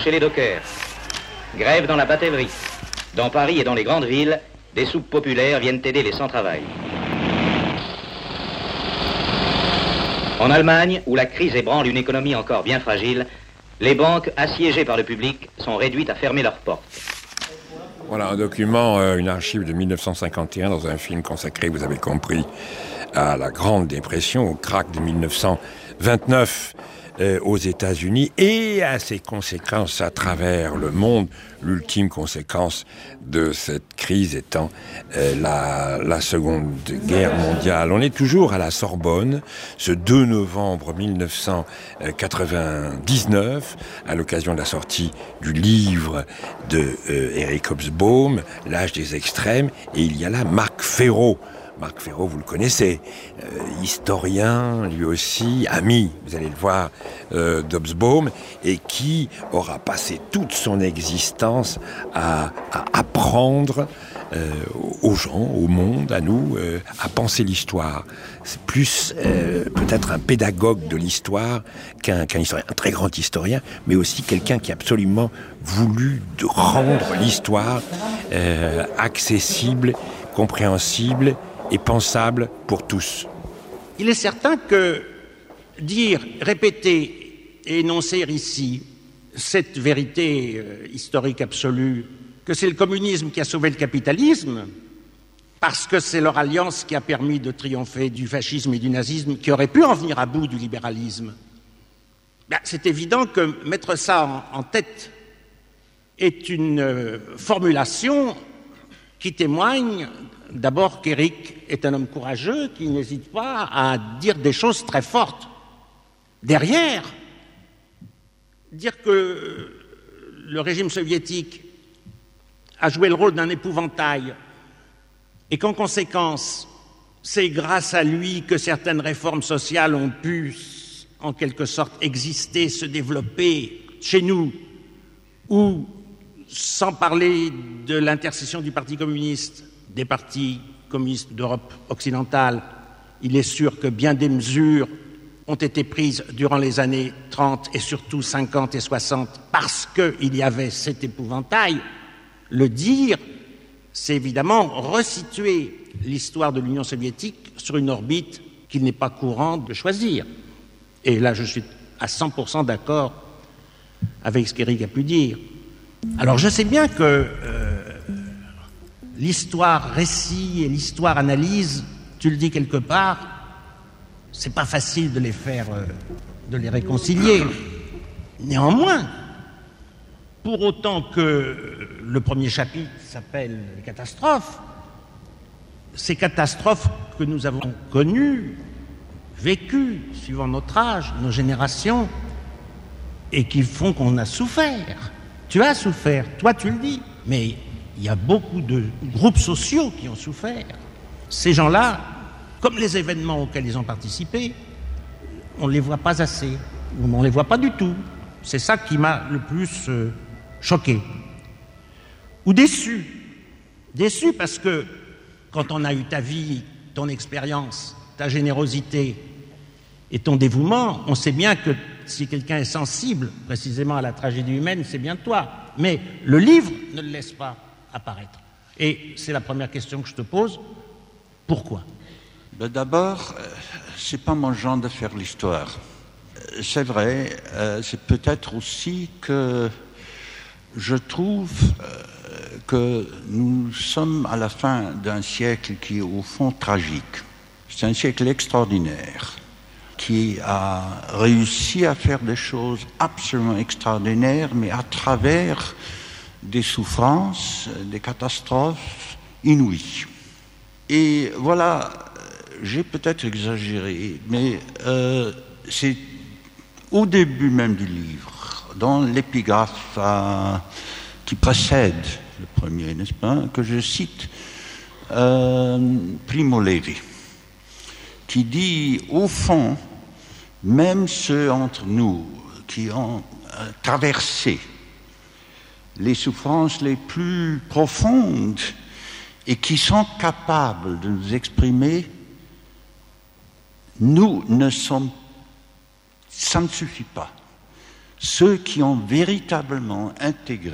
chez les dockers. Grève dans la batellerie. Dans Paris et dans les grandes villes, des soupes populaires viennent aider les sans-travail. En Allemagne, où la crise ébranle une économie encore bien fragile, les banques, assiégées par le public, sont réduites à fermer leurs portes. Voilà un document, une archive de 1951 dans un film consacré, vous avez compris, à la Grande Dépression, au krach de 1929 aux États-Unis et à ses conséquences à travers le monde. L'ultime conséquence de cette crise étant la Seconde Guerre mondiale. On est toujours à la Sorbonne, ce 2 novembre 1999, à l'occasion de la sortie du livre de Eric Hobsbawm, L'âge des extrêmes, et il y a là Marc Ferraud. Marc Ferraud, vous le connaissez, historien, lui aussi, ami, vous allez le voir, d'Hobsbawm, et qui aura passé toute son existence à apprendre aux gens, au monde, à nous, à penser l'histoire. C'est plus peut-être un pédagogue de l'histoire qu'un historien, un très grand historien, mais aussi quelqu'un qui a absolument voulu rendre l'histoire accessible, compréhensible et pensable pour tous. Il est certain que dire, répéter et énoncer ici cette vérité historique absolue, que c'est le communisme qui a sauvé le capitalisme, parce que c'est leur alliance qui a permis de triompher du fascisme et du nazisme, qui aurait pu en venir à bout du libéralisme. C'est évident que mettre ça en tête est une formulation qui témoigne d'abord qu'Éric est un homme courageux qui n'hésite pas à dire des choses très fortes. Derrière, dire que le régime soviétique a joué le rôle d'un épouvantail et qu'en conséquence, c'est grâce à lui que certaines réformes sociales ont pu, en quelque sorte, exister, se développer chez nous, ou, sans parler de l'intercession du Parti communiste, des partis communistes d'Europe occidentale, il est sûr que bien des mesures ont été prises durant les années 30 et surtout 50 et 60 parce qu'il y avait cet épouvantail. Le dire, c'est évidemment resituer l'histoire de l'Union soviétique sur une orbite qu'il n'est pas courant de choisir. Et là, je suis à 100% d'accord avec ce qu'Éric a pu dire. Alors, je sais bien que l'histoire récit et l'histoire analyse, tu le dis quelque part, c'est pas facile de les faire, de les réconcilier. Néanmoins, pour autant que le premier chapitre s'appelle « Les catastrophes », ces catastrophes que nous avons connues, vécues, suivant notre âge, nos générations, et qui font qu'on a souffert. Tu as souffert, toi tu le dis, mais il y a beaucoup de groupes sociaux qui ont souffert. Ces gens-là, comme les événements auxquels ils ont participé, on ne les voit pas assez, ou on ne les voit pas du tout. C'est ça qui m'a le plus choqué. Ou déçu. Déçu parce que quand on a eu ta vie, ton expérience, ta générosité et ton dévouement, on sait bien que si quelqu'un est sensible précisément à la tragédie humaine, c'est bien toi. Mais le livre ne le laisse pas apparaître. Et c'est la première question que je te pose. Pourquoi ? D'abord, c'est pas mon genre de faire l'histoire. C'est vrai, c'est peut-être aussi que je trouve que nous sommes à la fin d'un siècle qui est au fond tragique. C'est un siècle extraordinaire qui a réussi à faire des choses absolument extraordinaires, mais à travers des souffrances, des catastrophes inouïes. Et voilà, j'ai peut-être exagéré, mais c'est au début même du livre, dans l'épigraphe qui précède le premier, n'est-ce pas, que je cite Primo Levi, qui dit, au fond, même ceux entre nous qui ont traversé les souffrances les plus profondes et qui sont capables de nous exprimer, nous ne sommes, ça ne suffit pas. ceux qui ont véritablement intégré